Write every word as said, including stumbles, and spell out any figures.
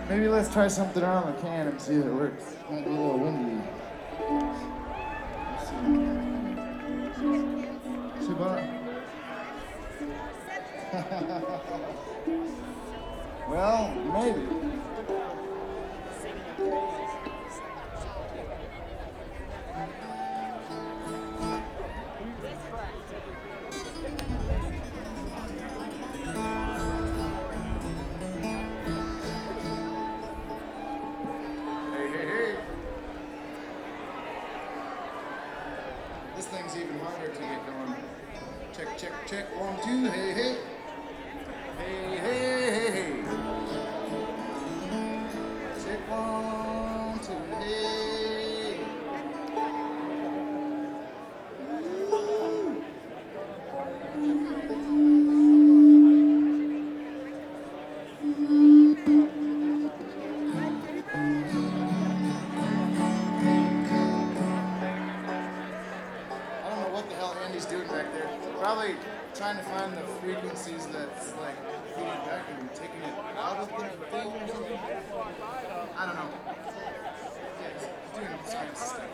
Maybe let's try something around the can and see if it works. Might be a little windy. Let's see. Shibata? Well, maybe. Hey, hey, hey. This thing's even harder to get going. Check, check, check. One, two. Hey, hey. Hey, hey, hey, hey. Check one, two. Hey. I don't know what the hell Andy's doing back there. Probably trying to find the frequencies that's like feeding back and taking it out of the thing or something. I don't know. Yeah, he's doing this kind of stuff.